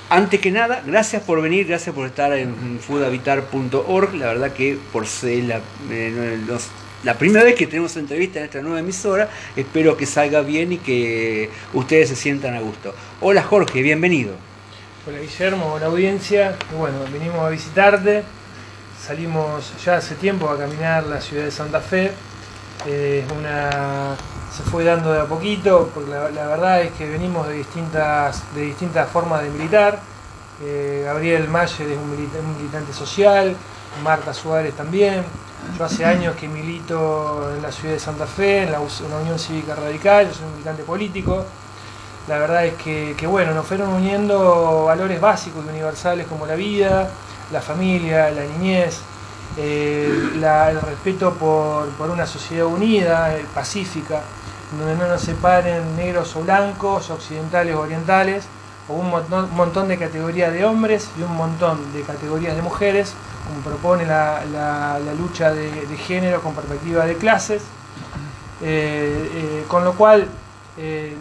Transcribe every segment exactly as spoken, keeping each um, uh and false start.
antes que nada, gracias por venir, gracias por estar en food habitar punto org. La verdad que por ser la, eh, los, la primera vez que tenemos entrevista en esta nueva emisora, espero que salga bien y que ustedes se sientan a gusto. Hola Jorge, bienvenido. Hola Guillermo, hola audiencia. Y bueno, venimos a visitarte. Salimos ya hace tiempo a caminar la ciudad de Santa Fe. Eh, una, se fue dando de a poquito, porque la, la verdad es que venimos de distintas, de distintas formas de militar. Eh, Gabriel Mayer es un, milita, un militante social, Marta Suárez también. Yo hace años que milito en la ciudad de Santa Fe, en la, en la Unión Cívica Radical, yo soy un militante político. La verdad es que, que bueno, nos fueron uniendo valores básicos y universales como la vida, la familia, la niñez, eh, la, el respeto por, por una sociedad unida, eh, pacífica, donde no nos separen negros o blancos, occidentales o orientales, o un montón, un montón de categorías de hombres y un montón de categorías de mujeres, como propone la, la, la lucha de, de género con perspectiva de clases, eh, eh, con lo cual eh,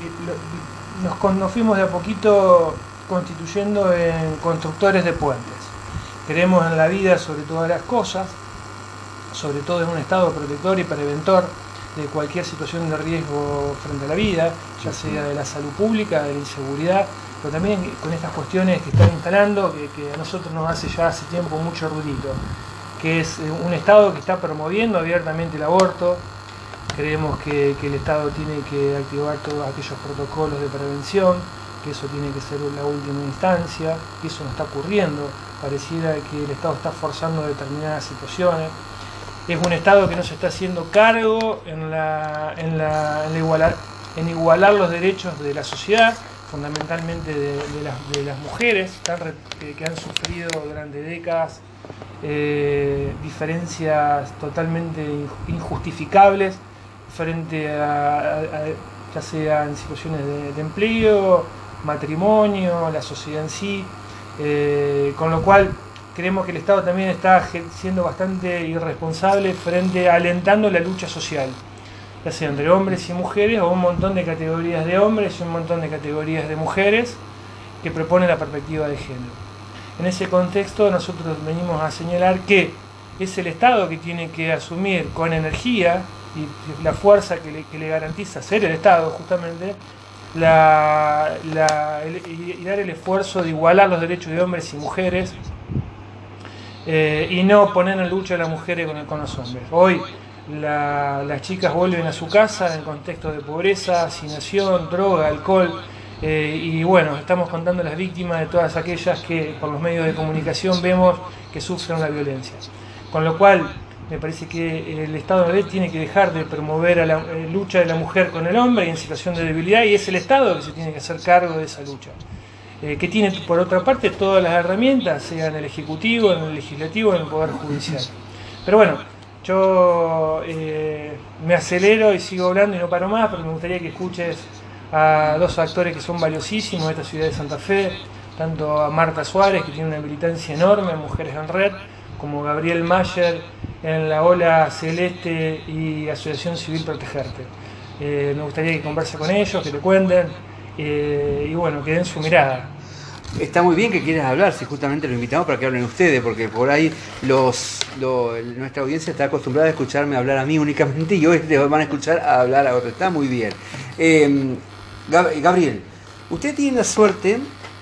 nos, nos fuimos de a poquito constituyendo en constructores de puentes. Creemos en la vida sobre todas las cosas, sobre todo en un estado protector y preventor de cualquier situación de riesgo frente a la vida, ya sea de la salud pública, de la inseguridad, pero también con estas cuestiones que están instalando, que, que a nosotros nos hace ya hace tiempo mucho ruidito, que es un estado que está promoviendo abiertamente el aborto. Creemos que, que el Estado tiene que activar todos aquellos protocolos de prevención, que eso tiene que ser la última instancia, que eso no está ocurriendo. Pareciera que el Estado está forzando determinadas situaciones. Es un Estado que no se está haciendo cargo en, la, en, la, en, la igualar, en igualar los derechos de la sociedad, fundamentalmente de, de, las, de las mujeres que, que han sufrido durante décadas eh, diferencias totalmente injustificables frente a, a, a ya sea en situaciones de, de empleo, matrimonio, la sociedad en sí, eh, con lo cual creemos que el Estado también está siendo bastante irresponsable frente a alentando la lucha social, ya sea entre hombres y mujeres, o un montón de categorías de hombres y un montón de categorías de mujeres que proponen la perspectiva de género. En ese contexto nosotros venimos a señalar que es el Estado que tiene que asumir con energía y la fuerza que le, que le garantiza ser el Estado justamente, la, la, el, y dar el esfuerzo de igualar los derechos de hombres y mujeres, eh, y no poner en lucha a las mujeres con, con los hombres. Hoy la, las chicas vuelven a su casa en contexto de pobreza, hacinación, droga, alcohol, eh, y bueno, estamos contando las víctimas de todas aquellas que por los medios de comunicación vemos que sufren la violencia. Con lo cual me parece que el Estado de Derecho tiene que dejar de promover a la eh, lucha de la mujer con el hombre y en situación de debilidad, y es el Estado que se tiene que hacer cargo de esa lucha, eh, que tiene por otra parte todas las herramientas, sea en el Ejecutivo, en el Legislativo, en el Poder Judicial. Pero bueno, yo eh, me acelero y sigo hablando y no paro más, pero me gustaría que escuches a dos actores que son valiosísimos de esta ciudad de Santa Fe, tanto a Marta Suárez, que tiene una militancia enorme en Mujeres en Red, como Gabriel Mayer en la Ola Celeste y Asociación Civil Protegerte. Eh, me gustaría que converse con ellos, que te cuenten, eh, y bueno, que den su mirada. Está muy bien que quieras hablar, si justamente lo invitamos para que hablen ustedes, porque por ahí los, lo, nuestra audiencia está acostumbrada a escucharme hablar a mí únicamente y hoy les van a escuchar a hablar a otros. Está muy bien. Eh, Gabriel, usted tiene la suerte,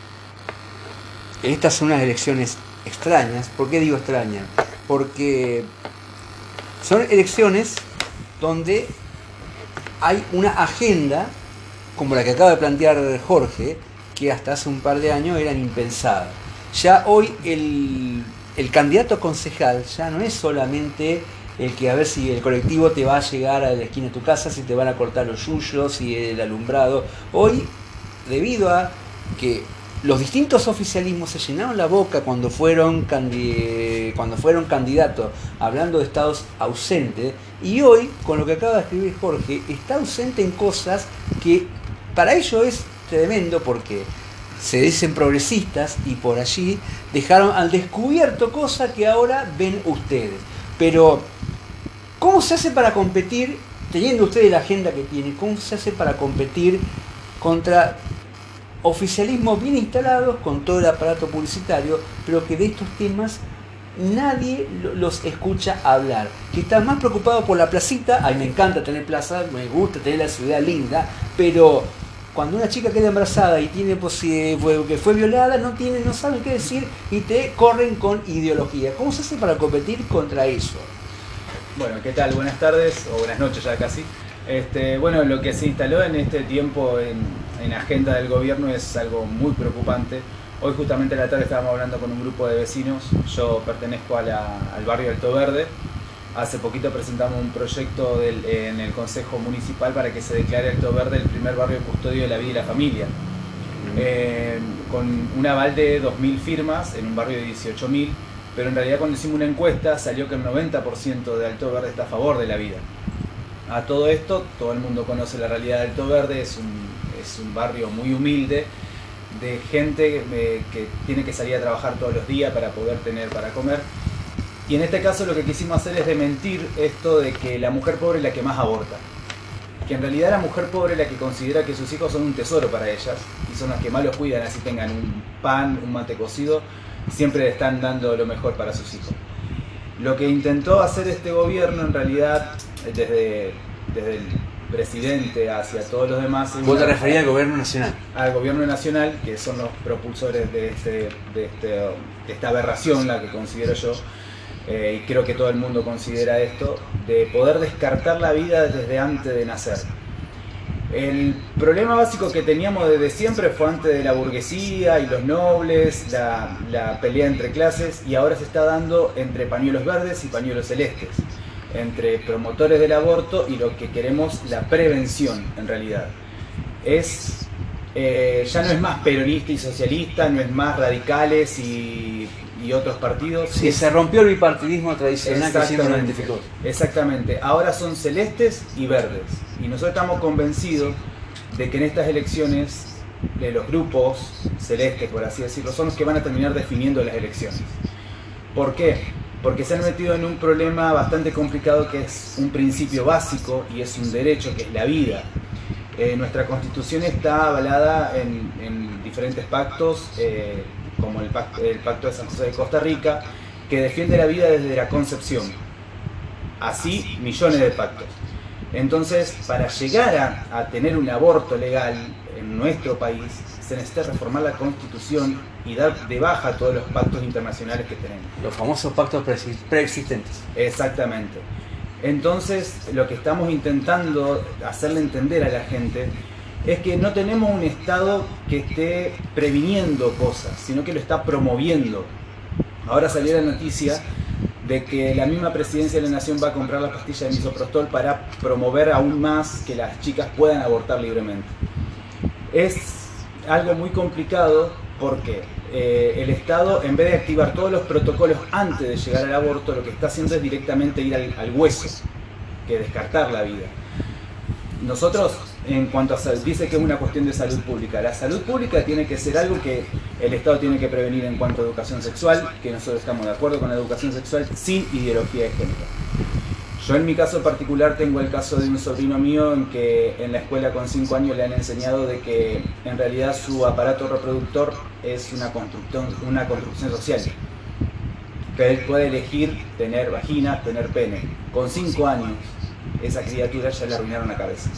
estas son unas elecciones extrañas. ¿Por qué digo extrañas? Porque son elecciones donde hay una agenda, como la que acaba de plantear Jorge, que hasta hace un par de años eran impensadas. Ya hoy el, el candidato a concejal ya no es solamente el que a ver si el colectivo te va a llegar a la esquina de tu casa, si te van a cortar los yuyos, si el alumbrado. Hoy, debido a que los distintos oficialismos se llenaron la boca cuando fueron, candi cuando fueron candidatos, hablando de estados ausentes, y hoy, con lo que acaba de escribir Jorge, está ausente en cosas que para ellos es tremendo, porque se dicen progresistas y por allí dejaron al descubierto cosas que ahora ven ustedes. Pero, ¿cómo se hace para competir, teniendo ustedes la agenda que tienen, cómo se hace para competir contra oficialismos bien instalados con todo el aparato publicitario, pero que de estos temas nadie los escucha hablar, que están más preocupados por la placita. A mí me encanta tener plaza, me gusta tener la ciudad linda, pero cuando una chica queda embarazada y tiene que fue violada, no tiene, no saben qué decir y te corren con ideología. ¿Cómo se hace para competir contra eso? Bueno, ¿qué tal? Buenas tardes o buenas noches ya casi. Este, bueno, lo que se instaló en este tiempo en, en agenda del gobierno es algo muy preocupante. Hoy justamente a la tarde estábamos hablando con un grupo de vecinos. Yo pertenezco a la, al barrio Alto Verde. Hace poquito presentamos un proyecto del, en el Consejo Municipal para que se declare Alto Verde el primer barrio custodio de la vida y la familia. Eh, con un aval de dos mil firmas en un barrio de dieciocho mil, pero en realidad cuando hicimos una encuesta salió que el noventa por ciento de Alto Verde está a favor de la vida. A todo esto, todo el mundo conoce la realidad de Alto Verde, es un, es un barrio muy humilde, de gente eh, que tiene que salir a trabajar todos los días para poder tener para comer. Y en este caso lo que quisimos hacer es desmentir esto de que la mujer pobre es la que más aborta. Que en realidad la mujer pobre es la que considera que sus hijos son un tesoro para ellas y son las que más los cuidan, así tengan un pan, un mate cocido, siempre le están dando lo mejor para sus hijos. Lo que intentó hacer este gobierno en realidad, desde, desde el presidente hacia todos los demás... ¿Vos te referías al gobierno nacional? Al gobierno nacional, que son los propulsores de, este, de, este, de esta aberración, la que considero yo, eh, y creo que todo el mundo considera esto, de poder descartar la vida desde antes de nacer. El problema básico que teníamos desde siempre fue antes de la burguesía y los nobles, la, la pelea entre clases, y ahora se está dando entre pañuelos verdes y pañuelos celestes, entre promotores del aborto y lo que queremos, la prevención en realidad. Es, eh, ya no es más peronista y socialista, no es más radicales y, y otros partidos. Sí, se rompió el bipartidismo tradicional que siempre nos identificó. Exactamente, ahora son celestes y verdes. Y nosotros estamos convencidos de que en estas elecciones de los grupos celestes, por así decirlo, son los que van a terminar definiendo las elecciones. ¿Por qué? Porque se han metido en un problema bastante complicado que es un principio básico y es un derecho, que es la vida. Eh, nuestra Constitución está avalada en, en diferentes pactos, eh, como el pacto, el Pacto de San José de Costa Rica, que defiende la vida desde la concepción. Así, millones de pactos. Entonces, para llegar a, a tener un aborto legal en nuestro país, se necesita reformar la Constitución y dar de baja todos los pactos internacionales que tenemos. Los famosos pactos preexistentes. Exactamente. Entonces, lo que estamos intentando hacerle entender a la gente es que no tenemos un Estado que esté previniendo cosas, sino que lo está promoviendo. Ahora salió la noticia de que la misma presidencia de la Nación va a comprar las pastillas de misoprostol para promover aún más que las chicas puedan abortar libremente. Es algo muy complicado porque eh, el Estado, en vez de activar todos los protocolos antes de llegar al aborto, lo que está haciendo es directamente ir al, al hueso, que descartar la vida. Nosotros, en cuanto a salud, dice que es una cuestión de salud pública. La salud pública tiene que ser algo que el Estado tiene que prevenir en cuanto a educación sexual, que nosotros estamos de acuerdo con la educación sexual sin ideología de género. Yo en mi caso particular tengo el caso de un sobrino mío en que en la escuela con cinco años le han enseñado de que en realidad su aparato reproductor es una construcción, una construcción social. Que él puede elegir tener vagina, tener pene. Con cinco años esa criatura ya le arruinaron la cabeza.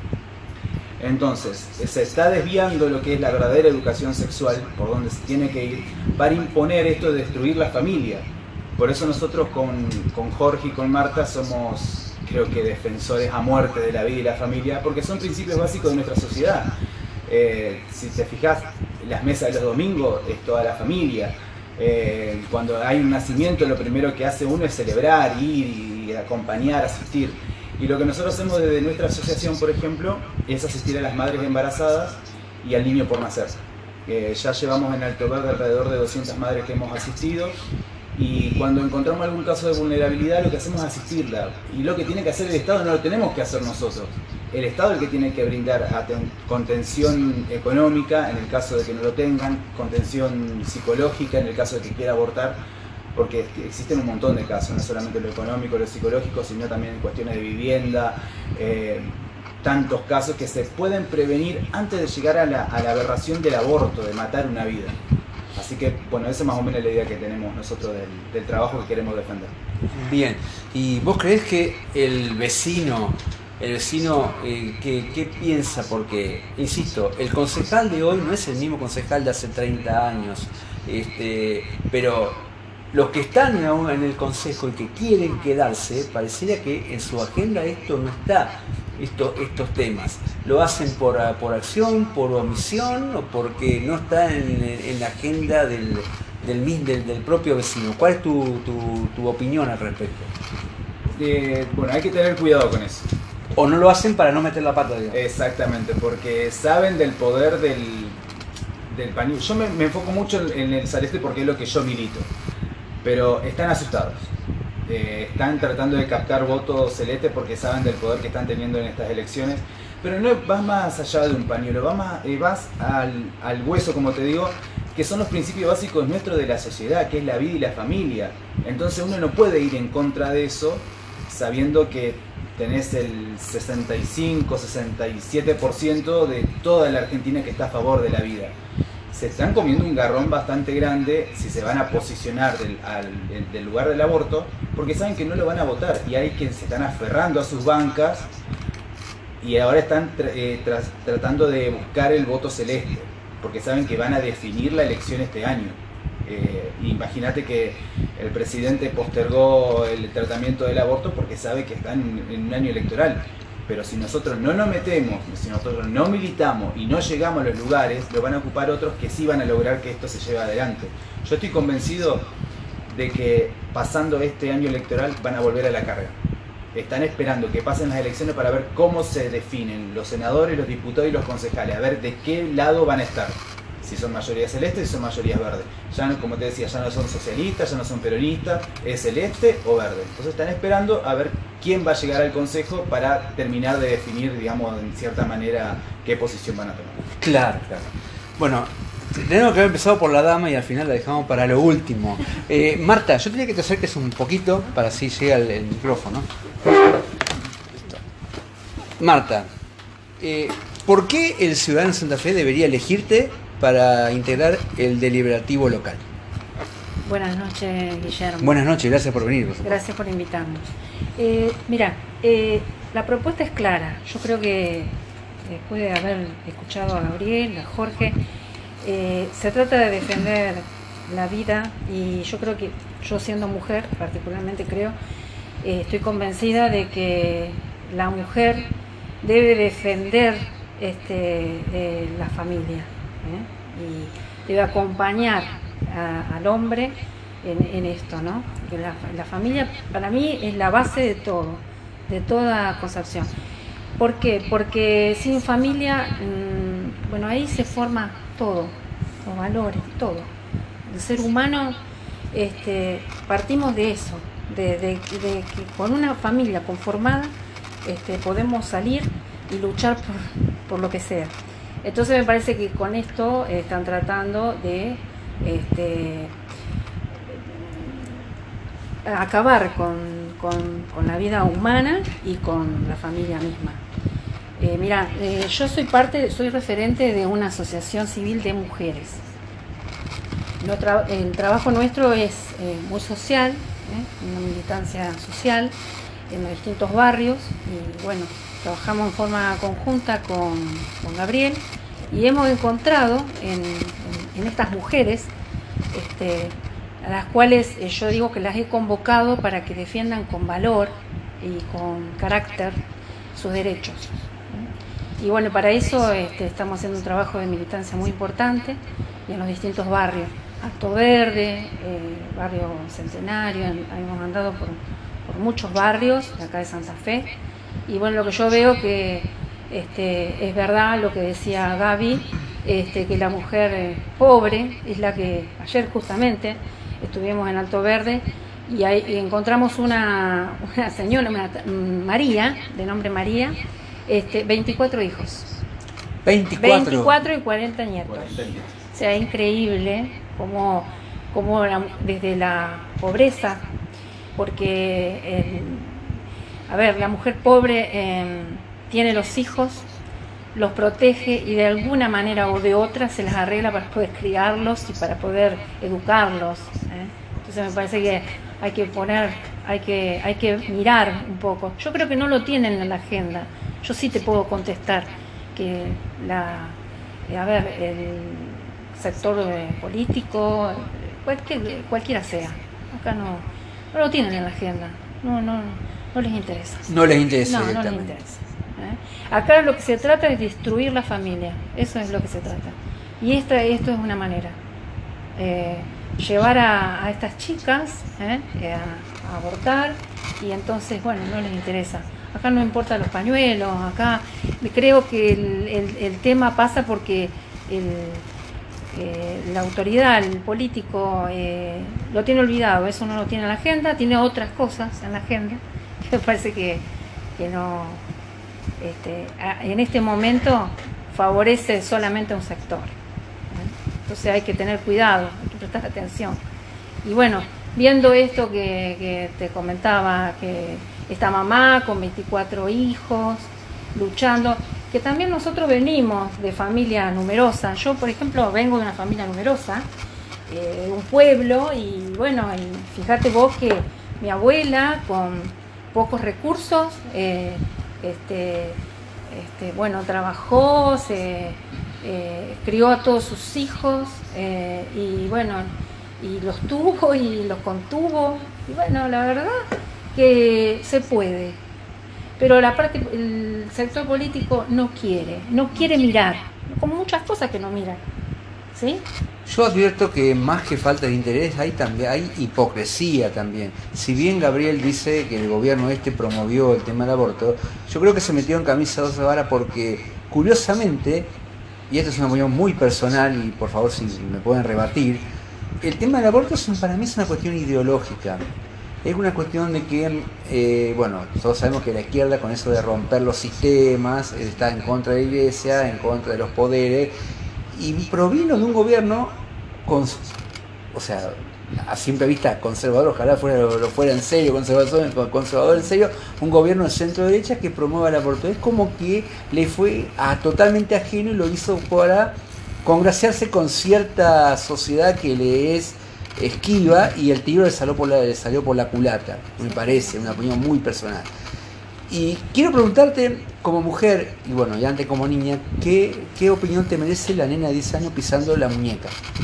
Entonces, se está desviando lo que es la verdadera educación sexual, por donde se tiene que ir, para imponer esto de destruir la familia. Por eso nosotros con, con Jorge y con Marta somos, creo que, defensores a muerte de la vida y la familia, porque son principios básicos de nuestra sociedad. Eh, si te fijas, las mesas de los domingos es toda la familia. Eh, cuando hay un nacimiento, lo primero que hace uno es celebrar, ir y acompañar, asistir. Y lo que nosotros hacemos desde nuestra asociación, por ejemplo, es asistir a las madres embarazadas y al niño por nacer. Eh, ya llevamos en Alto Verde alrededor de doscientas madres que hemos asistido, y cuando encontramos algún caso de vulnerabilidad lo que hacemos es asistirla. Y lo que tiene que hacer el Estado no lo tenemos que hacer nosotros. El Estado es el que tiene que brindar contención económica en el caso de que no lo tengan, contención psicológica en el caso de que quiera abortar, porque existen un montón de casos, no solamente lo económico, lo psicológico, sino también cuestiones de vivienda, eh, tantos casos que se pueden prevenir antes de llegar a la, a la aberración del aborto, de matar una vida. Así que, bueno, esa es más o menos la idea que tenemos nosotros del, del trabajo que queremos defender. Bien, ¿y vos creés que el vecino, el vecino, eh, ¿qué, qué piensa? Porque, insisto, el concejal de hoy no es el mismo concejal de hace treinta años, este, pero los que están en el consejo y que quieren quedarse, pareciera que en su agenda esto no está. Esto, estos temas. ¿Lo hacen por, por acción, por omisión o porque no está en, en la agenda del, del, del, del propio vecino? ¿Cuál es tu, tu, tu opinión al respecto? Eh, bueno, hay que tener cuidado con eso. ¿O no lo hacen para no meter la pata, digamos? Exactamente, porque saben del poder del, del pañuelo. Yo me, me enfoco mucho en, en el celeste porque es lo que yo milito, pero están asustados. Eh, están tratando de captar votos celestes porque saben del poder que están teniendo en estas elecciones, pero no vas más allá de un pañuelo, vas, más, eh, vas al, al hueso, como te digo, que son los principios básicos nuestros de la sociedad, que es la vida y la familia. Entonces uno no puede ir en contra de eso sabiendo que tenés el sesenta y cinco, sesenta y siete por ciento de toda la Argentina que está a favor de la vida. Se están comiendo un garrón bastante grande si se van a posicionar del, al, del lugar del aborto, porque saben que no lo van a votar y hay quienes se están aferrando a sus bancas y ahora están tra eh, tra tratando de buscar el voto celeste, porque saben que van a definir la elección este año. Eh, Imagínate que el presidente postergó el tratamiento del aborto porque sabe que están en, en un año electoral. Pero si nosotros no nos metemos, si nosotros no militamos y no llegamos a los lugares, lo van a ocupar otros que sí van a lograr que esto se lleve adelante. Yo estoy convencido de que pasando este año electoral van a volver a la carga. Están esperando que pasen las elecciones para ver cómo se definen los senadores, los diputados y los concejales, a ver de qué lado van a estar. Si son mayorías celestes, si son mayorías verdes. Ya no, como te decía, ya no son socialistas, ya no son peronistas, es celeste o verde. Entonces están esperando a ver quién va a llegar al consejo para terminar de definir, digamos, en cierta manera, qué posición van a tomar. Claro, claro. Bueno, tenemos que haber empezado por la dama y al final la dejamos para lo último. Eh, Marta, yo tenía que te acerques un poquito para así llega el, el micrófono. Marta, eh, ¿por qué el ciudadano de Santa Fe debería elegirte para integrar el deliberativo local? Buenas noches, Guillermo. Buenas noches, gracias por venir. Gracias por invitarnos. Eh, mira, eh, la propuesta es clara. Yo creo que después de haber escuchado a Gabriel, a Jorge, eh, se trata de defender la vida y yo creo que yo siendo mujer, particularmente creo, eh, estoy convencida de que la mujer debe defender este, eh, la familia. ¿eh? Y debe acompañar a, al hombre en, en esto, ¿no? Que la, la familia para mí es la base de todo, de toda concepción. ¿Por qué? Porque sin familia, mmm, bueno, ahí se forma todo, los valores, todo. El ser humano, este, partimos de eso, de, de, de que con una familia conformada este, podemos salir y luchar por, por lo que sea. Entonces me parece que con esto eh, están tratando de este, acabar con, con, con la vida humana y con la familia misma. Eh, mira, eh, yo soy parte, soy referente de una asociación civil de mujeres. Lo tra el trabajo nuestro es eh, muy social, ¿eh? Una militancia social en los distintos barrios y bueno, trabajamos en forma conjunta con, con Gabriel y hemos encontrado en, en, en estas mujeres este, a las cuales eh, yo digo que las he convocado para que defiendan con valor y con carácter sus derechos. Y bueno, para eso este, estamos haciendo un trabajo de militancia muy importante y en los distintos barrios. Alto Verde, eh, barrio Centenario, hemos andado por, por muchos barrios de acá de Santa Fe. Y bueno, lo que yo veo que este, es verdad lo que decía Gaby, este, que la mujer eh, pobre es la que, ayer justamente estuvimos en Alto Verde y, ahí, y encontramos una, una señora, una, María, de nombre María, este, veinticuatro hijos. veinticuatro. veinticuatro y cuarenta nietos. O sea, increíble como, como la, desde la pobreza, porque... Eh, a ver, la mujer pobre eh, tiene los hijos, los protege y de alguna manera o de otra se las arregla para poder criarlos y para poder educarlos, ¿eh? Entonces me parece que hay que poner, hay que, hay que mirar un poco. Yo creo que no lo tienen en la agenda. Yo sí te puedo contestar que la, a ver, el sector político, cualquier, cualquiera sea, acá no, no lo tienen en la agenda, no, no, no les interesa. No les interesa No, no les directamente. interesa. ¿eh? Acá lo que se trata es destruir la familia, eso es lo que se trata. Y esta, esto es una manera. Eh, llevar a, a estas chicas ¿eh? a, a abortar y entonces, bueno, no les interesa. Acá no importa los pañuelos, acá creo que el, el, el tema pasa porque el, eh, la autoridad, el político eh, lo tiene olvidado, eso no lo tiene en la agenda, tiene otras cosas en la agenda que me parece que, que no, este, a, en este momento favorece solamente a un sector. ¿eh? Entonces hay que tener cuidado, hay que prestar atención. Y bueno, viendo esto que, que te comentaba, que esta mamá con veinticuatro hijos, luchando, que también nosotros venimos de familia numerosa. Yo, por ejemplo, vengo de una familia numerosa, eh, de un pueblo, y bueno, y fíjate vos que mi abuela, con pocos recursos, eh, este, este, bueno, trabajó, se eh, crió a todos sus hijos, eh, y bueno, y los tuvo y los contuvo, y bueno, la verdad que se puede, pero la parte, el sector político no quiere, no quiere mirar, como muchas cosas que no miran, ¿sí? Yo advierto que más que falta de interés hay también hay hipocresía también. Si bien Gabriel dice que el gobierno este promovió el tema del aborto, yo creo que se metió en camisa de once varas porque curiosamente, y esto es una opinión muy personal y por favor si me pueden rebatir, el tema del aborto es un, para mí es una cuestión ideológica. Es una cuestión de que, eh, bueno, todos sabemos que la izquierda con eso de romper los sistemas está en contra de la iglesia, en contra de los poderes, y provino de un gobierno, con, o sea, a simple vista conservador, ojalá fuera, lo fuera en serio, conservador, conservador en serio, un gobierno de centro derecha que promueva el aborto. Es como que le fue a, totalmente ajeno y lo hizo para congraciarse con cierta sociedad que le es esquiva y el tiro le salió por la, le salió por la culata, me parece, una opinión muy personal. Y quiero preguntarte, como mujer, y bueno, y antes como niña, ¿qué, qué opinión te merece la nena de diez años pisando la muñeca?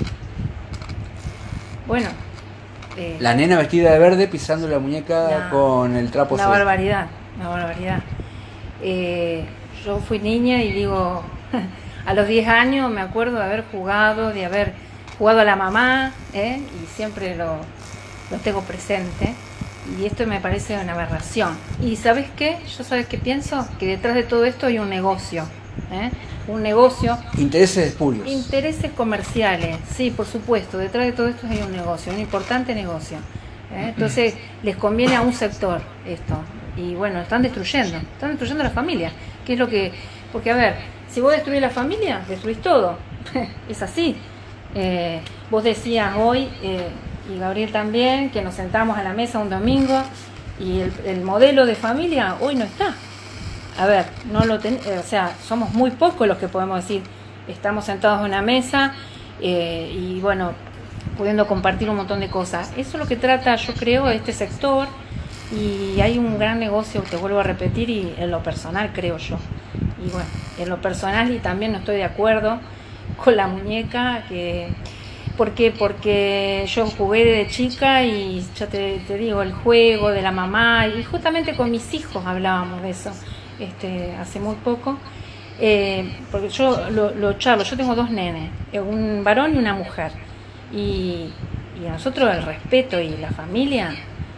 Bueno, eh, la nena vestida de verde pisando la muñeca una, con el trapo una seco. barbaridad, una barbaridad. Eh, yo fui niña y digo, a los diez años me acuerdo de haber jugado, de haber jugado a la mamá, ¿eh? Y siempre lo, lo tengo presente. Y esto me parece una aberración. ¿Y sabes qué? Yo sabes qué pienso, que detrás de todo esto hay un negocio, ¿eh? Un negocio. Intereses espurios. Intereses comerciales, sí, por supuesto. Detrás de todo esto hay un negocio, un importante negocio. ¿eh? Entonces les conviene a un sector esto. Y bueno, están destruyendo, están destruyendo la familia. ¿Qué es lo que? Porque a ver, si vos destruís la familia, destruís todo. Es así. Eh, vos decías hoy, eh, y Gabriel también, que nos sentamos a la mesa un domingo y el, el modelo de familia hoy no está. A ver, no lo ten, eh, o sea, somos muy pocos los que podemos decir, estamos sentados en una mesa eh, y bueno, pudiendo compartir un montón de cosas. Eso es lo que trata, yo creo, este sector, y hay un gran negocio, te vuelvo a repetir, y en lo personal creo yo. Y bueno, en lo personal, y también no estoy de acuerdo con la muñeca, que ¿por qué? Porque yo jugué de chica y ya te, te digo, el juego de la mamá, y justamente con mis hijos hablábamos de eso este, hace muy poco, eh, porque yo lo, lo charlo, yo tengo dos nenes, un varón y una mujer, y, y a nosotros el respeto y la familia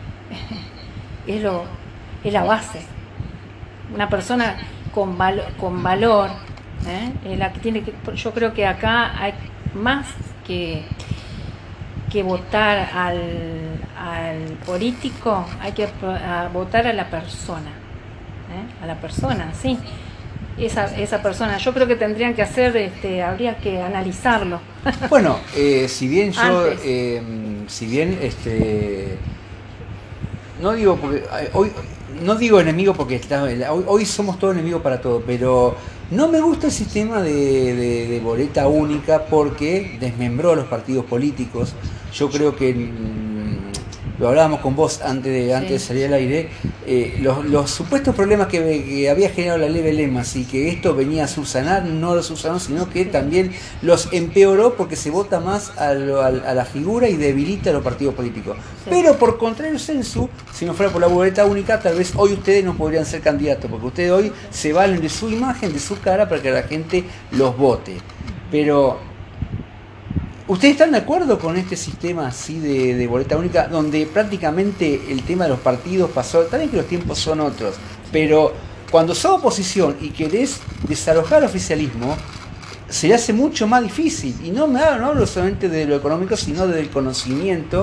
es, lo, es la base. Una persona con, val, con valor, ¿eh? Es la que tiene que, yo creo que acá hay más que, que votar al, al político, hay que a votar a la persona, ¿eh? A la persona, sí. Esa, esa persona, yo creo que tendrían que hacer, este, habría que analizarlo. Bueno, eh, si bien yo, Antes. eh, si bien este no digo porque eh, hoy no digo enemigo porque está, hoy, hoy somos todos enemigos para todo, pero no me gusta el sistema de, de, de boleta única porque desmembró a los partidos políticos. Yo creo que mm, lo hablábamos con vos antes de, antes de salir al aire, eh, los, los supuestos problemas que, que había generado la ley de lemas y que esto venía a subsanar, no los subsanó, sino que también los empeoró porque se vota más a, lo, a, a la figura y debilita a los partidos políticos. Sí. Pero por contrario censo, si no fuera por la boleta única, tal vez hoy ustedes no podrían ser candidatos, porque ustedes hoy se valen de su imagen, de su cara, para que la gente los vote. Pero ¿ustedes están de acuerdo con este sistema así de, de boleta única, donde prácticamente el tema de los partidos pasó? También que los tiempos son otros, pero cuando sos oposición y querés desalojar el oficialismo, se le hace mucho más difícil. Y no me hablo, no hablo solamente de lo económico, sino desde el conocimiento,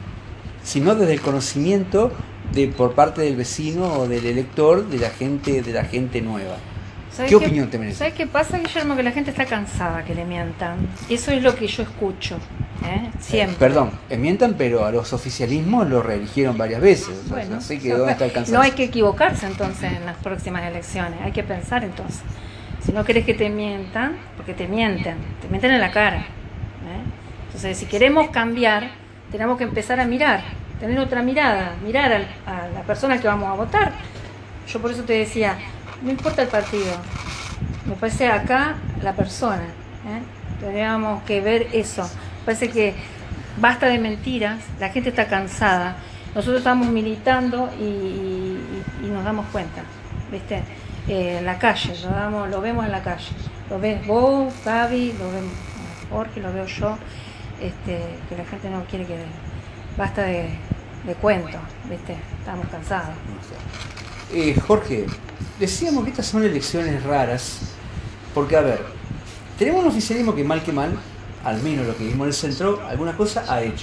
sino desde el conocimiento de por parte del vecino o del elector, de la gente, de la gente nueva. ¿Qué opinión qué, te merece? ¿Sabes qué pasa, Guillermo? Que la gente está cansada que le mientan. Eso es lo que yo escucho, ¿eh? Siempre. Eh, perdón, mientan, pero a los oficialismos lo reeligieron varias veces. Bueno, no sé que dónde está el cansancio. No hay que equivocarse entonces en las próximas elecciones. Hay que pensar entonces. Si no querés que te mientan, porque te mienten, te mienten en la cara, ¿eh? Entonces, si queremos cambiar, tenemos que empezar a mirar, tener otra mirada, mirar al, a la persona que vamos a votar. Yo por eso te decía, no importa el partido, me parece acá la persona, ¿eh? Tendríamos que ver eso. Me parece que basta de mentiras, la gente está cansada, nosotros estamos militando y, y, y nos damos cuenta, ¿viste? Eh, en la calle, lo, damos, lo vemos en la calle, lo ves vos, Gaby, lo vemos Jorge, lo veo yo, este, que la gente no quiere que basta de, de cuentos, ¿viste? Estamos cansados. Eh, Jorge, decíamos que estas son elecciones raras, porque a ver, tenemos un oficialismo que mal que mal, al menos lo que vimos en el centro, alguna cosa ha hecho.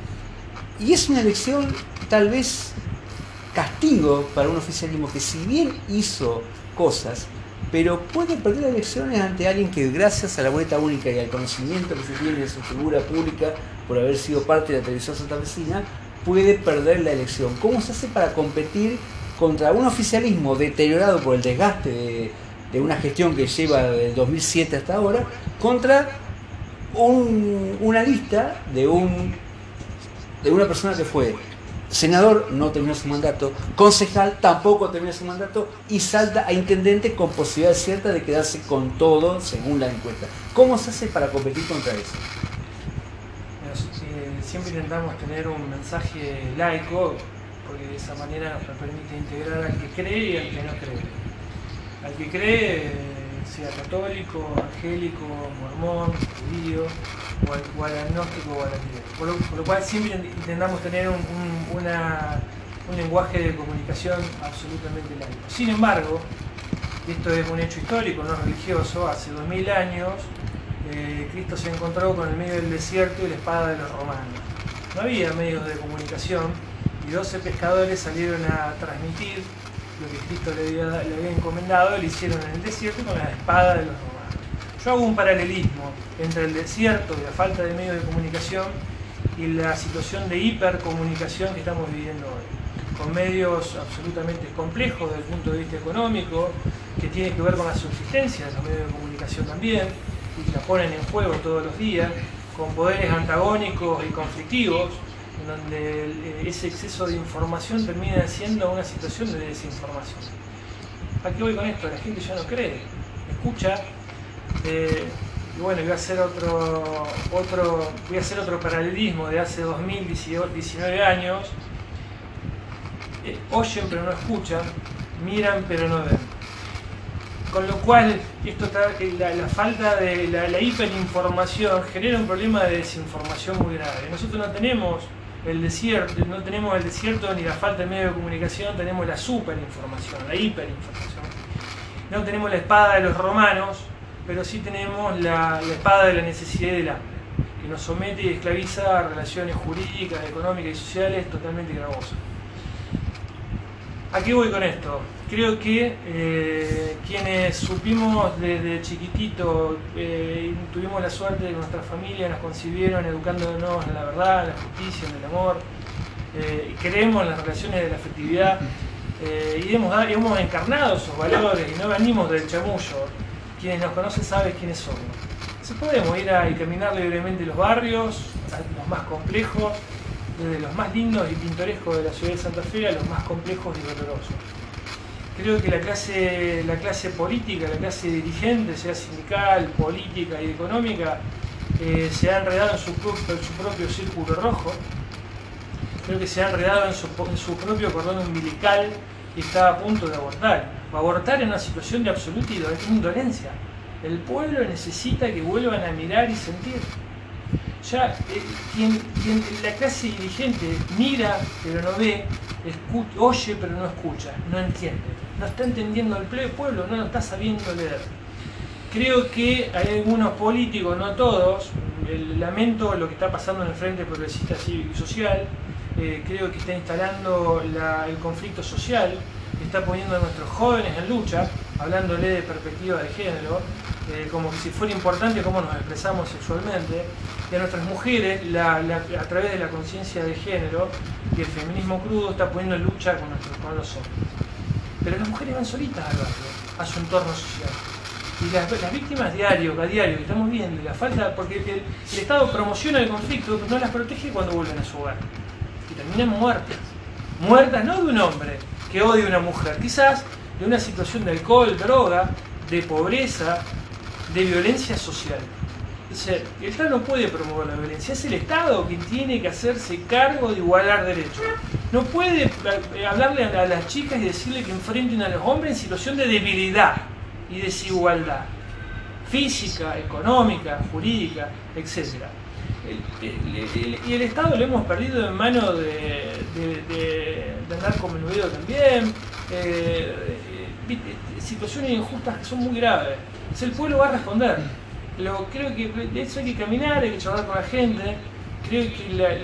Y es una elección tal vez castigo para un oficialismo que si bien hizo cosas, pero puede perder elecciones ante alguien que gracias a la boleta única y al conocimiento que se tiene de su figura pública por haber sido parte de la televisión santafesina, puede perder la elección. ¿Cómo se hace para competir contra un oficialismo deteriorado por el desgaste de, de una gestión que lleva del dos mil siete hasta ahora, contra un, una lista de, un, de una persona que fue senador, no terminó su mandato, concejal, tampoco terminó su mandato, y salta a intendente con posibilidad cierta de quedarse con todo según la encuesta? ¿Cómo se hace para competir contra eso? Siempre intentamos tener un mensaje laico, porque de esa manera nos permite integrar al que cree y al que no cree. Al que cree, sea católico, angélico, mormón, judío, o al, o al agnóstico o al ateo. Por lo, por lo cual siempre intentamos tener un, un, una, un lenguaje de comunicación absolutamente laico. Sin embargo, esto es un hecho histórico, no religioso, hace dos mil años eh, Cristo se encontró con el medio del desierto y la espada de los romanos. No había medios de comunicación y doce pescadores salieron a transmitir lo que Cristo le había, le había encomendado, lo hicieron en el desierto con la espada de los romanos. Yo hago un paralelismo entre el desierto y la falta de medios de comunicación y la situación de hipercomunicación que estamos viviendo hoy, con medios absolutamente complejos desde el punto de vista económico, que tiene que ver con la subsistencia de los medios de comunicación también, y que la ponen en juego todos los días, con poderes antagónicos y conflictivos, en donde ese exceso de información termina siendo una situación de desinformación. ¿A qué voy con esto? La gente ya no cree, escucha, eh, y bueno, voy a hacer otro, otro, voy a hacer otro paralelismo de hace dos mil diecinueve años. Eh, oyen pero no escuchan, miran pero no ven. Con lo cual, esto está, la, la falta de la, la hiperinformación genera un problema de desinformación muy grave. Nosotros no tenemos el desierto, no tenemos el desierto ni la falta de medio de comunicación, tenemos la superinformación, la hiperinformación. No tenemos la espada de los romanos, pero sí tenemos la, la espada de la necesidad y del hambre, que nos somete y esclaviza a relaciones jurídicas, económicas y sociales totalmente gravosas. ¿A qué voy con esto? Creo que eh, quienes supimos desde chiquitito, eh, tuvimos la suerte de que nuestras familias nos concibieron educándonos en la verdad, en la justicia, en el amor, eh, creemos en las relaciones de la afectividad eh, y hemos, hemos encarnado esos valores y no venimos del chamullo. Quienes nos conocen saben quiénes somos. Si podemos ir a y caminar libremente los barrios, los más complejos, desde los más lindos y pintorescos de la ciudad de Santa Fe a los más complejos y dolorosos. Creo que la clase, la clase política, la clase dirigente, sea sindical, política y económica, eh, se ha enredado en su, propio, en su propio círculo rojo. Creo que se ha enredado en su, en su propio cordón umbilical y está a punto de abortar. Abortar en una situación de absoluta indolencia. El pueblo necesita que vuelvan a mirar y sentir. Ya eh, quien, quien, la clase dirigente mira pero no ve, escucha, oye pero no escucha, no entiende, no está entendiendo el pueblo, no lo está sabiendo leer. Creo que hay algunos políticos, no todos, el, lamento lo que está pasando en el Frente Progresista Cívico y Social, eh, creo que está instalando la, el conflicto social, está poniendo a nuestros jóvenes en lucha, hablándole de perspectiva de género, eh, como que si fuera importante cómo nos expresamos sexualmente, y a nuestras mujeres, la, la, a través de la conciencia de género y el feminismo crudo, está poniendo en lucha con, nuestros, con los hombres. Pero las mujeres van solitas al barrio, a su entorno social. Y las, las víctimas diario, a diario, que estamos viendo, y la falta, porque el, el Estado promociona el conflicto, pero no las protege cuando vuelven a su hogar. Y terminan muertas. Muertas no de un hombre que odie a una mujer, quizás de una situación de alcohol, droga, de pobreza, de violencia social. O sea, el Estado no puede promover la violencia, es el Estado quien tiene que hacerse cargo de igualar derechos. No puede hablarle a las chicas y decirle que enfrenten a los hombres en situación de debilidad y desigualdad física, económica, jurídica, etcétera. El, el, el, y el Estado lo hemos perdido en manos de, de, de, de narcomenudeo también, eh, eh, situaciones injustas que son muy graves. Entonces el pueblo va a responder. Lo, creo que de eso hay que caminar, hay que charlar con la gente, creo que, la,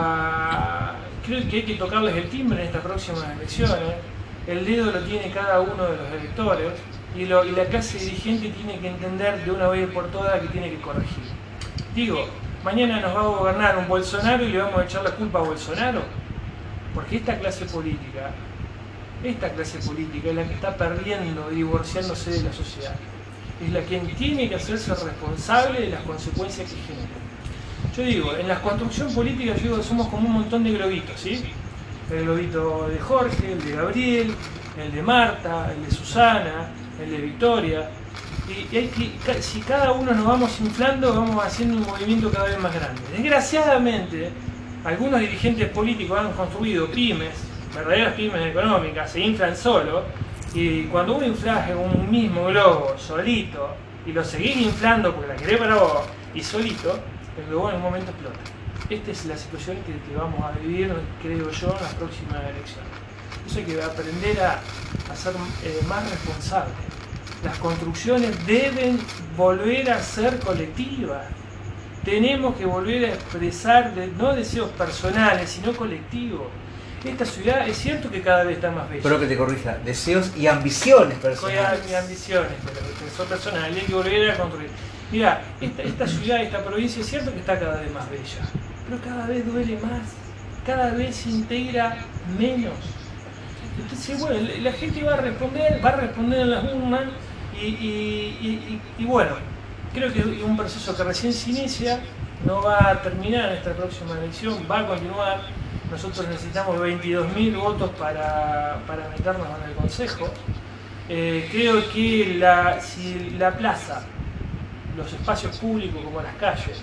la, creo que hay que tocarles el timbre en estas próximas elecciones, el dedo lo tiene cada uno de los electores y, lo, y la clase dirigente tiene que entender de una vez por todas que tiene que corregir. Digo, mañana nos va a gobernar un Bolsonaro y le vamos a echar la culpa a Bolsonaro, porque esta clase política, esta clase política es la que está perdiendo y divorciándose de la sociedad. Es la quien tiene que hacerse responsable de las consecuencias que genera. Yo digo, en la construcción política yo digo, somos como un montón de globitos, ¿sí? El globito de Jorge, el de Gabriel, el de Marta, el de Susana, el de Victoria. Y hay que, si cada uno nos vamos inflando, vamos haciendo un movimiento cada vez más grande. Desgraciadamente, algunos dirigentes políticos han construido pymes, verdaderas pymes económicas, se inflan solos. Y cuando uno inflaje un mismo globo solito y lo seguís inflando porque la querés para vos y solito, el globo en un momento explota. Esta es la situación que, que vamos a vivir, creo yo, en las próximas elecciones. Eso hay que aprender a, a ser eh, más responsable. Las construcciones deben volver a ser colectivas. Tenemos que volver a expresar de, no deseos personales, sino colectivos. Esta ciudad es cierto que cada vez está más bella. Pero que te corrija, deseos y ambiciones personales. Y ambiciones, pero son personales, hay que volver a construir. Mira, esta, esta ciudad, esta provincia es cierto que está cada vez más bella, pero cada vez duele más, cada vez se integra menos. Entonces, bueno, la gente va a responder, va a responder en las urnas y, y, y, y, y bueno, creo que es un proceso que recién se inicia, no va a terminar en esta próxima elección, va a continuar. Nosotros necesitamos veintidós mil votos para, para meternos en el Consejo. Eh, creo que la, si la plaza, los espacios públicos como las calles,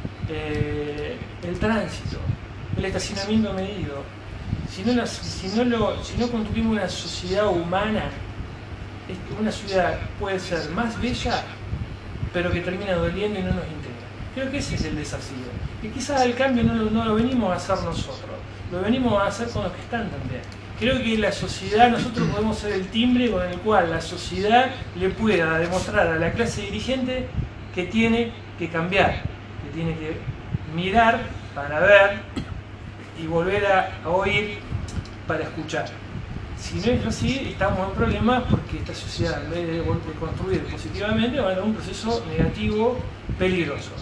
eh, el tránsito, el estacionamiento medido, si no, la, si, no lo, si no construimos una sociedad humana, una ciudad puede ser más bella, pero que termina doliendo y no nos integra. Creo que ese es el desafío. Y quizás el cambio no lo, no lo venimos a hacer nosotros, lo venimos a hacer con los que están también. Creo que la sociedad, nosotros podemos ser el timbre con el cual la sociedad le pueda demostrar a la clase dirigente que tiene que cambiar, que tiene que mirar para ver y volver a, a oír para escuchar. Si no es así, estamos en problemas porque esta sociedad, en vez de construir positivamente, va a tener un proceso negativo peligroso.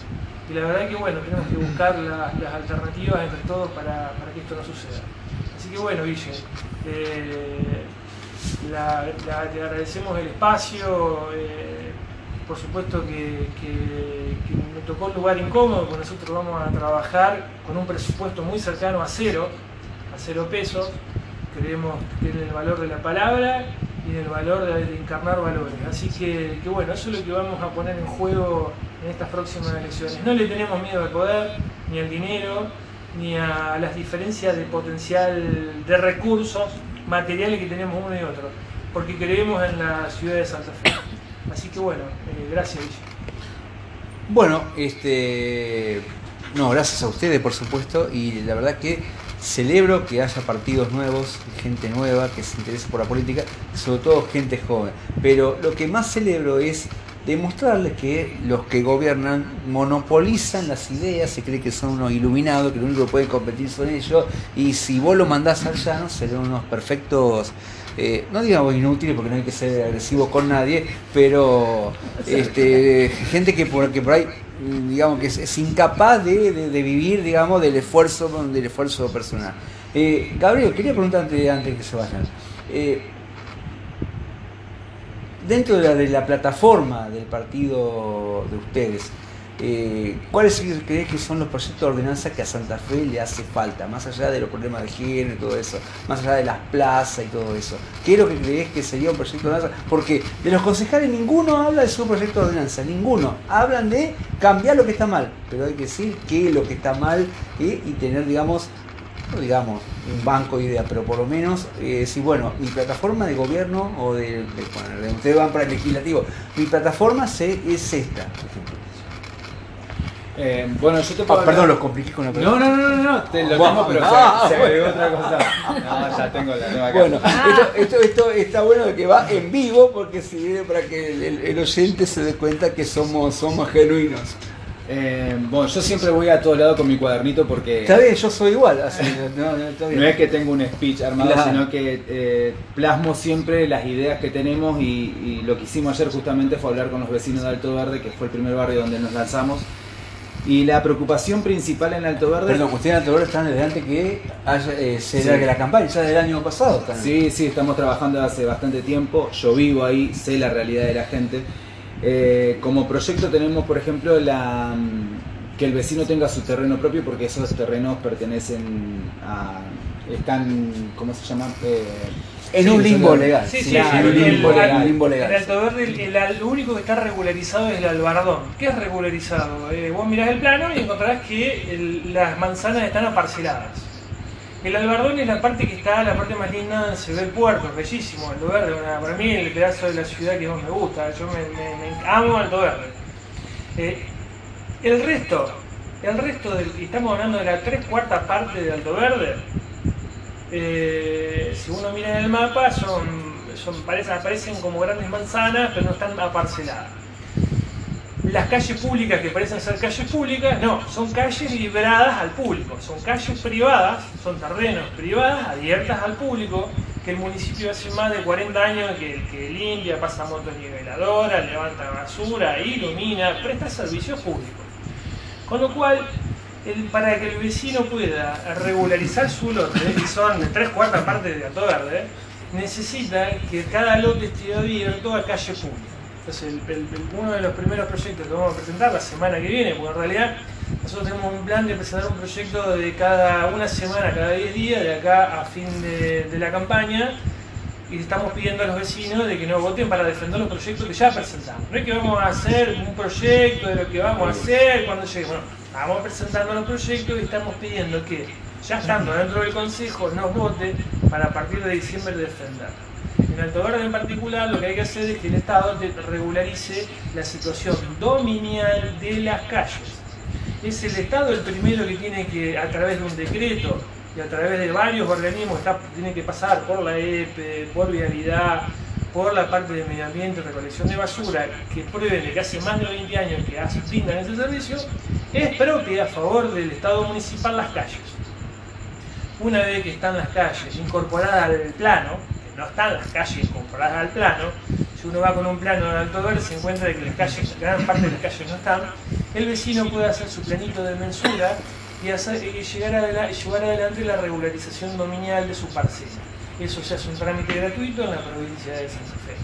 y la verdad que bueno, tenemos que buscar la, las alternativas entre todos para, para que esto no suceda. Así que bueno, Guille, eh, la, la, te agradecemos el espacio, eh, por supuesto que, que, que me tocó un lugar incómodo, porque nosotros vamos a trabajar con un presupuesto muy cercano a cero, a cero pesos. Creemos que en el valor de la palabra y en el valor de, de encarnar valores. Así que, que bueno, eso es lo que vamos a poner en juego en estas próximas elecciones. No le tenemos miedo al poder, ni al dinero, ni a las diferencias de potencial de recursos materiales que tenemos uno y otro, porque creemos en la ciudad de Santa Fe. Así que bueno, eh, gracias, Guille. Bueno, este, no, gracias a ustedes por supuesto, y la verdad que celebro que haya partidos nuevos, gente nueva que se interese por la política, sobre todo gente joven, pero lo que más celebro es demostrarles que los que gobiernan monopolizan las ideas, se cree que son unos iluminados, que lo único que pueden competir son ellos, y si vos lo mandás allá, ¿no? Serán unos perfectos, eh, no digamos inútiles porque no hay que ser agresivo con nadie, pero este, gente que por, que por ahí, digamos que es, es incapaz de, de, de vivir, digamos, del esfuerzo, del esfuerzo personal. Eh, Gabriel, quería preguntarte antes que se vayan. Eh, Dentro de la, de la plataforma del partido de ustedes, eh, ¿cuáles crees que son los proyectos de ordenanza que a Santa Fe le hace falta? Más allá de los problemas de género y todo eso, más allá de las plazas y todo eso. ¿Qué es lo que crees que sería un proyecto de ordenanza? Porque de los concejales ninguno habla de su proyecto de ordenanza, ninguno. Hablan de cambiar lo que está mal, pero hay que decir qué es lo que está mal eh, y tener, digamos, no digamos un banco de ideas, pero por lo menos eh, decir, bueno, mi plataforma de gobierno o de, de bueno, ustedes van para el legislativo, mi plataforma se, es esta, por ejemplo. Eh, bueno, yo te puedo ah, perdón, los compliqué con la pregunta. No, no, no, no, no, te lo Wow. tengo, pero Ah, se, se agregó bueno. otra cosa. No, ya tengo la nueva acá. Bueno, esto, esto, esto está bueno de que va en vivo porque sirve para que el, el, el oyente se dé cuenta que somos, somos genuinos. Eh, bueno, yo siempre voy a todos lados con mi cuadernito porque... Está bien, yo soy igual, así, no, no, está bien. No es que tengo un speech armado, Claro. sino que eh, plasmo siempre las ideas que tenemos y, y lo que hicimos ayer justamente fue hablar con los vecinos de Alto Verde, que fue el primer barrio donde nos lanzamos. Y la preocupación principal en Alto Verde... Perdón, ustedes en Alto Verde están desde antes que haya, eh, se Sí. largue la campaña, ya del año pasado. Están. Sí, sí, estamos trabajando hace bastante tiempo, yo vivo ahí, sé la realidad de la gente. Eh, como proyecto tenemos, por ejemplo, la... que el vecino tenga su terreno propio, porque esos terrenos pertenecen a... están, ¿cómo se llama? Eh, En sí, un limbo son- legal. Sí, sí, Claro, el, un el- limbo el- legal. Un limbo legal. el Alto Verde, el, el- lo único que está regularizado es el albardón. ¿Qué es regularizado? Eh, vos mirás el plano y encontrarás que el- las manzanas están aparceladas. El albardón es la parte que está, la parte más linda donde se ve el puerto, es bellísimo, Alto Verde, una- para mí el pedazo de la ciudad que más me gusta, yo me, me- me amo Alto Verde. Eh, el resto, el resto del, estamos hablando de la tres cuarta parte de Alto Verde, eh, si uno mira en el mapa son, son parecen, aparecen como grandes manzanas, pero no están aparceladas. Las calles públicas que parecen ser calles públicas, no, son calles libradas al público, son calles privadas, son terrenos privadas abiertas al público, que el municipio hace más de cuarenta años que, que limpia, pasa motos niveladoras, levanta basura, ilumina, presta servicios públicos. Con lo cual, el, para que el vecino pueda regularizar su lote, que son de tres cuartas partes de Alto Verde, necesita que cada lote esté abierto a calle pública. Entonces, el, el, el, uno de los primeros proyectos que vamos a presentar la semana que viene, porque en realidad nosotros tenemos un plan de presentar un proyecto de cada una semana, cada diez días, de acá a fin de, de la campaña, y estamos pidiendo a los vecinos de que nos voten para defender los proyectos que ya presentamos. No es que vamos a hacer un proyecto de lo que vamos a hacer cuando lleguemos, no, vamos presentando los proyectos y estamos pidiendo que, ya estando dentro del Consejo, nos voten para a partir de diciembre defender. En Alto Verde en particular lo que hay que hacer es que el Estado regularice la situación dominial de las calles. Es el Estado el primero que tiene que, a través de un decreto y a través de varios organismos, está, tiene que pasar por la E P E, por Vialidad, por la parte de Medio Ambiente y Recolección de Basura, que prueben de que hace más de veinte años que hacen, brindan ese servicio, es propia a favor del Estado municipal las calles. Una vez que están las calles incorporadas al plano, no están las calles incorporadas al plano, si uno va con un plano de Alto Verde se encuentra de que las calles, gran parte de las calles no están, el vecino puede hacer su planito de mensura y, hacer, y llegar a llevar adelante la regularización dominial de su parcela. Eso se hace un trámite gratuito en la provincia de Santa Fe.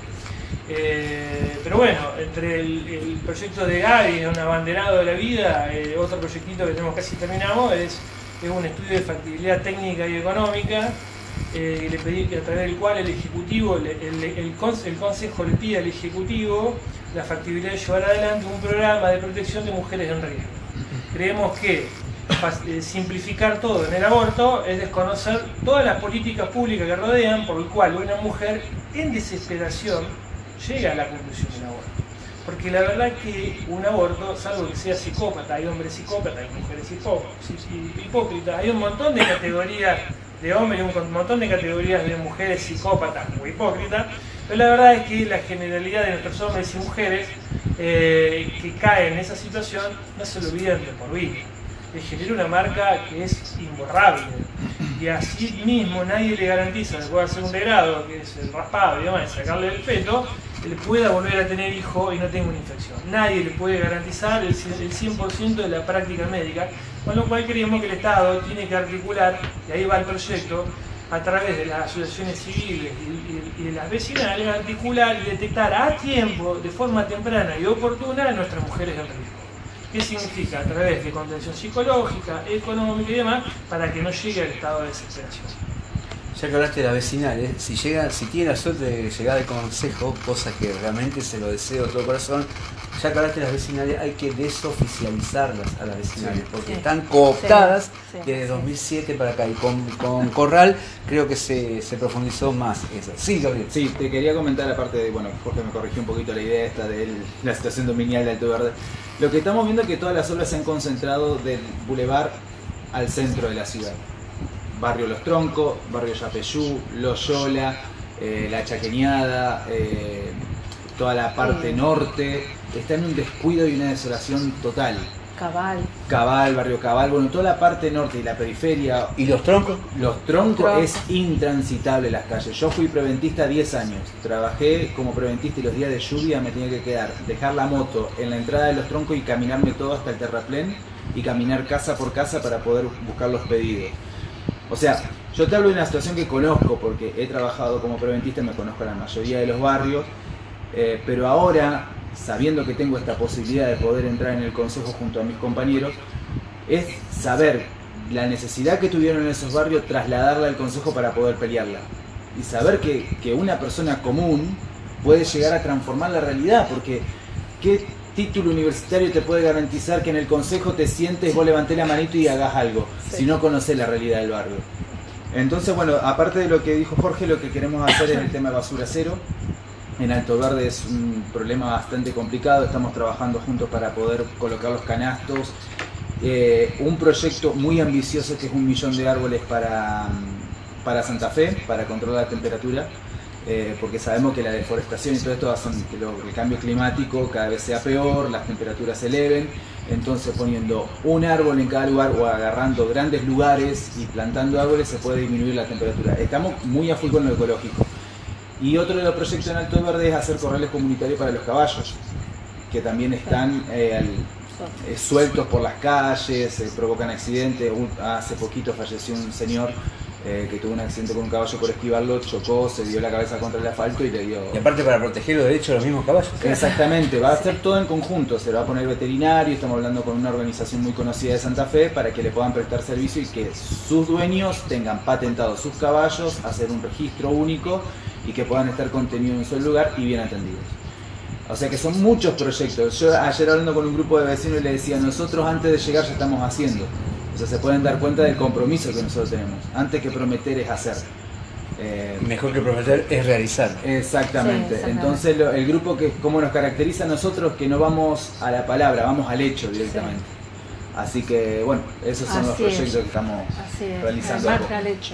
Eh, pero bueno, entre el, el proyecto de Gaby, un abanderado de la vida, eh, otro proyectito que tenemos casi terminado es, es un estudio de factibilidad técnica y económica, eh, le pedí, a través del cual el Ejecutivo, el, el, el, el Consejo le pide al Ejecutivo la factibilidad de llevar adelante un programa de protección de mujeres en riesgo. Creemos que simplificar todo en el aborto es desconocer todas las políticas públicas que rodean, por el cual una mujer en desesperación llega a la conclusión del aborto. Porque la verdad que un aborto, salvo que sea psicópata, hay hombres psicópatas, hay mujeres hipócritas, hay un montón de categorías de hombres y un montón de categorías de mujeres psicópatas o hipócritas, pero la verdad es que la generalidad de nuestros hombres y mujeres eh, que caen en esa situación no se lo olvidan de por vida. Le genera una marca que es imborrable y así mismo nadie le garantiza después de hacer un degrado, que es el raspado y demás, sacarle el feto, que le pueda volver a tener hijo y no tenga una infección. Nadie le puede garantizar el cien por ciento de la práctica médica, con lo cual creemos que el Estado tiene que articular, y ahí va el proyecto, a través de las asociaciones civiles y, y, y de las vecinales, articular y detectar a tiempo, de forma temprana y oportuna, a nuestras mujeres en riesgo. ¿Qué significa? A través de contención psicológica, económica y demás, para que no llegue al estado de desesperación. Ya que hablaste de las vecinales, si llega, si tiene la suerte de llegar al consejo, cosa que realmente se lo deseo de todo corazón, ya que hablaste de las vecinales, hay que desoficializarlas a las vecinales, porque sí, están cooptadas sí, sí, desde sí. dos mil siete para acá, y con, con Corral creo que se, se profundizó más eso. Sí, Gabriel. Sí, te quería comentar, aparte de, bueno, Jorge me corrigió un poquito la idea esta de la situación dominial de Alto Verde. Lo que estamos viendo es que todas las obras se han concentrado del bulevar al centro de la ciudad. Barrio Los Troncos, Barrio Yapeyú, Loyola, eh, La Chaqueñada, eh, toda la parte norte, está en un descuido y una desolación total. Cabal. Cabal, Barrio Cabal, bueno, toda la parte norte y la periferia. ¿Y Los Troncos? Los Troncos Tronco. Es intransitable las calles. Yo fui preventista diez años, trabajé como preventista y los días de lluvia me tenía que quedar, dejar la moto en la entrada de Los Troncos y caminarme todo hasta el terraplén y caminar casa por casa para poder buscar los pedidos. O sea, yo te hablo de una situación que conozco porque he trabajado como preventista y me conozco la mayoría de los barrios, eh, pero ahora, sabiendo que tengo esta posibilidad de poder entrar en el consejo junto a mis compañeros, es saber la necesidad que tuvieron en esos barrios, trasladarla al consejo para poder pelearla. Y saber que, que una persona común puede llegar a transformar la realidad, porque ¿qué título universitario te puede garantizar que en el consejo te sientes, vos levantés la manito y hagas algo, sí, si no conocés la realidad del barrio? Entonces, bueno, aparte de lo que dijo Jorge, lo que queremos hacer es el tema de basura cero. En Alto Verde es un problema bastante complicado, estamos trabajando juntos para poder colocar los canastos. Eh, un proyecto muy ambicioso que es un millón de árboles para, para Santa Fe, para controlar la temperatura. Eh, porque sabemos que la deforestación y todo esto hacen que lo, el cambio climático cada vez sea peor, las temperaturas se eleven, entonces poniendo un árbol en cada lugar o agarrando grandes lugares y plantando árboles se puede disminuir la temperatura. Estamos muy a full con lo ecológico. Y otro de los proyectos en Alto Verde es hacer corrales comunitarios para los caballos, que también están eh, al, eh, sueltos por las calles, eh, provocan accidentes. Un, hace poquito falleció un señor Eh, que tuvo un accidente con un caballo por esquivarlo, chocó, se dio la cabeza contra el asfalto y le dio... Y aparte para proteger los derechos de los mismos caballos. Exactamente, va a ser todo en conjunto, se va a poner veterinario, estamos hablando con una organización muy conocida de Santa Fe para que le puedan prestar servicio y que sus dueños tengan patentados sus caballos, hacer un registro único y que puedan estar contenidos en un solo lugar y bien atendidos. O sea que son muchos proyectos. Yo ayer hablando con un grupo de vecinos le decía, nosotros antes de llegar ya estamos haciendo. O sea, se pueden dar cuenta del compromiso que nosotros tenemos. Antes que prometer es hacer. Eh, Mejor que prometer es realizar. Exactamente. Sí, Entonces lo, el grupo que como nos caracteriza a nosotros que no vamos a la palabra, vamos al hecho directamente. Sí. Así que bueno, esos son Así los proyectos es. que estamos Así realizando. Marca al hecho.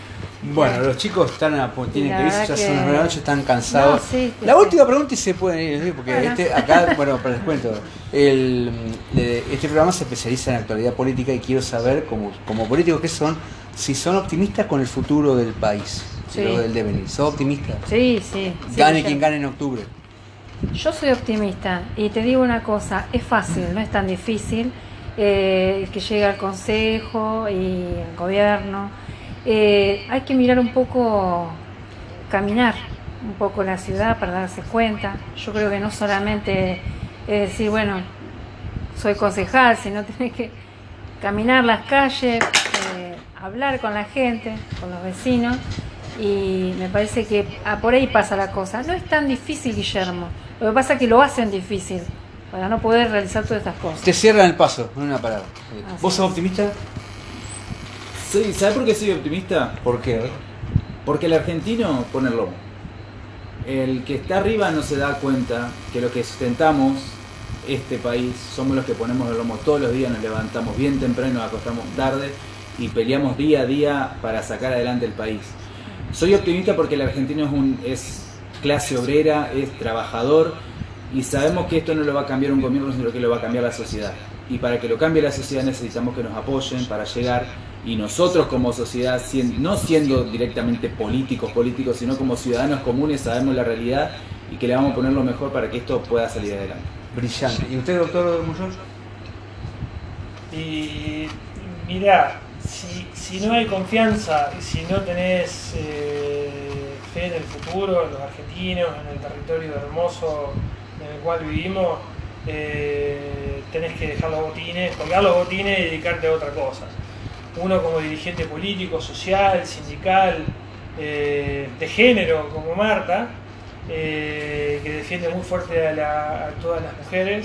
Bueno, los chicos están a, tienen que irse, ya son las nueve de la noche, están cansados. No, sí, la última pregunta y se pueden ir, porque bueno. este acá, bueno, para les cuento, el, este programa se especializa en actualidad política y quiero saber, como, como políticos que son, si son optimistas con el futuro del país, sí. lo del devenir. ¿Son optimistas? Sí, sí. Gane sí, quien gane en octubre. Yo soy optimista y te digo una cosa, es fácil, no es tan difícil eh, que llegue al consejo y al gobierno. Eh, hay que mirar un poco, caminar un poco la ciudad para darse cuenta. Yo creo que no solamente es decir, bueno, soy concejal, sino tenés que caminar las calles, eh, hablar con la gente, con los vecinos, y me parece que ah, por ahí pasa la cosa. No es tan difícil, Guillermo, lo que pasa es que lo hacen difícil para no poder realizar todas estas cosas. Te cierran el paso, en una palabra. Así ¿Vos sos es. optimista? Sí, ¿sabes por qué soy optimista? ¿Por qué? Porque el argentino pone el lomo. El que está arriba no se da cuenta que lo que sustentamos este país somos los que ponemos el lomo todos los días, nos levantamos bien temprano, nos acostamos tarde y peleamos día a día para sacar adelante el país. Soy optimista porque el argentino es, un, es clase obrera, es trabajador y sabemos que esto no lo va a cambiar un gobierno, sino que lo va a cambiar la sociedad. Y para que lo cambie la sociedad necesitamos que nos apoyen para llegar, y nosotros como sociedad, no siendo directamente políticos, políticos, sino como ciudadanos comunes, sabemos la realidad y que le vamos a poner lo mejor para que esto pueda salir adelante. Brillante. ¿Y usted, doctor Muñoz? Y mira, si, si no hay confianza y si no tenés eh, fe en el futuro, en los argentinos, en el territorio hermoso en el cual vivimos, eh, tenés que dejar los botines, colgar los botines y dedicarte a otra cosa. Uno como dirigente político, social, sindical, eh, de género como Marta, eh, que defiende muy fuerte a, la, a todas las mujeres,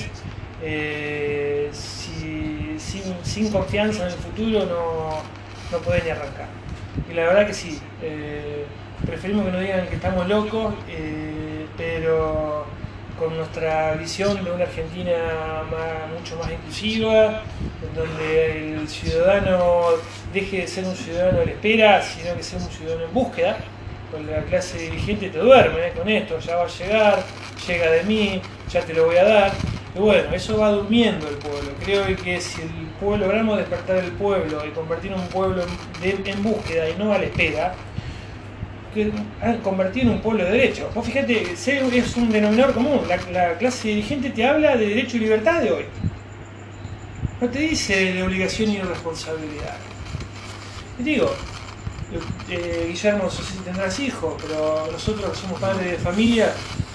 eh, si, sin, sin confianza en el futuro no, no podés ni arrancar. Y la verdad que sí, eh, preferimos que nos digan que estamos locos, eh, pero con nuestra visión de una Argentina más, mucho más inclusiva, en donde el ciudadano deje de ser un ciudadano a la espera, sino que sea un ciudadano en búsqueda. Con la clase dirigente te duerme, ¿eh? Con esto, ya va a llegar, llega de mí, ya te lo voy a dar. Y bueno, eso va durmiendo el pueblo. Creo que si el pueblo, logramos despertar el pueblo y convertir un pueblo en, de, en búsqueda y no a la espera, que han convertido en un pueblo de derechos. Vos fíjate, es un denominador común. La, la clase dirigente te habla de derecho y libertad de hoy. No te dice de obligación y de responsabilidad. Y digo, eh, Guillermo, no sé si tendrás hijos, pero nosotros que somos padres de familia,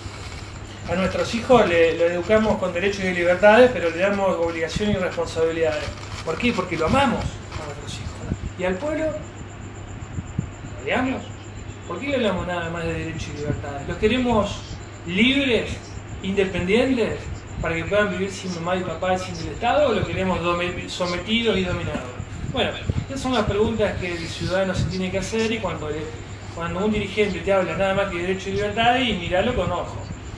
a nuestros hijos le, le educamos con derechos y libertades, pero le damos obligación y responsabilidades. ¿Por qué? Porque lo amamos a nuestros hijos. ¿Y al pueblo? ¿Lo odiamos? ¿Por qué le hablamos nada más de derechos y libertades? ¿Los queremos libres, independientes, para que puedan vivir sin mamá y papá y sin el Estado, o los queremos sometidos y dominados? Bueno, esas son las preguntas que el ciudadano se tiene que hacer, y cuando, le, cuando un dirigente te habla nada más que de derechos y libertades, y mirarlo con ojo.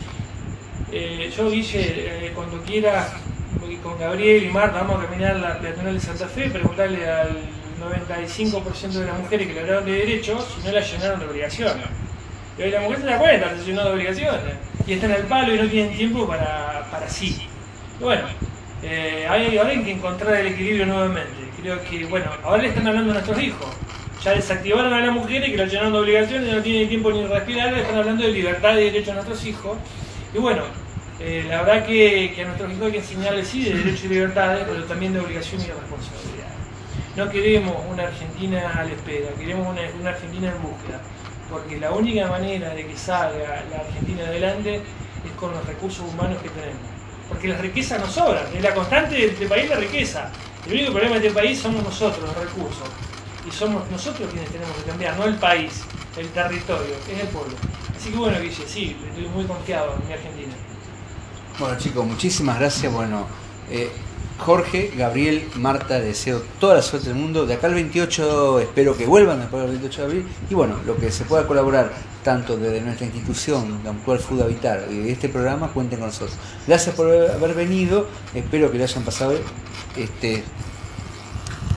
Eh, yo, Guille, eh, cuando quiera, con Gabriel y Marta vamos a caminar la peatonal de Santa Fe, preguntarle al noventa y cinco por ciento de las mujeres que le hablaron de derechos si no la llenaron de obligaciones. Y hoy la mujer se da cuenta, se llenó de obligaciones, y están al palo y no tienen tiempo para, para sí. Y bueno, eh, hay, ahora hay que encontrar el equilibrio nuevamente. Creo que, bueno, ahora le están hablando a nuestros hijos. Ya desactivaron a las mujeres que la llenaron de obligaciones y no tienen tiempo ni de respirar, le están hablando de libertad y derechos a nuestros hijos. Y bueno, eh, la verdad que, que a nuestros hijos hay que enseñarles sí de derechos y libertades, pero también de obligación y de responsabilidad. No queremos una Argentina a la espera, queremos una, una Argentina en búsqueda, porque la única manera de que salga la Argentina adelante es con los recursos humanos que tenemos. Porque las riquezas nos sobran, es la constante de este país la riqueza. El único problema de este país somos nosotros, los recursos. Y somos nosotros quienes tenemos que cambiar, no el país, el territorio, es el pueblo. Así que bueno, Guille, sí, estoy muy confiado en mi Argentina. Bueno, chicos, muchísimas gracias. Bueno, eh, Jorge, Gabriel, Marta, deseo toda la suerte del mundo. De acá al veintiocho espero que vuelvan después del veintiocho de abril. Y bueno, lo que se pueda colaborar tanto desde nuestra institución, la Mutual Food Habitar, y de este programa, cuenten con nosotros. Gracias por haber venido. Espero que lo hayan pasado este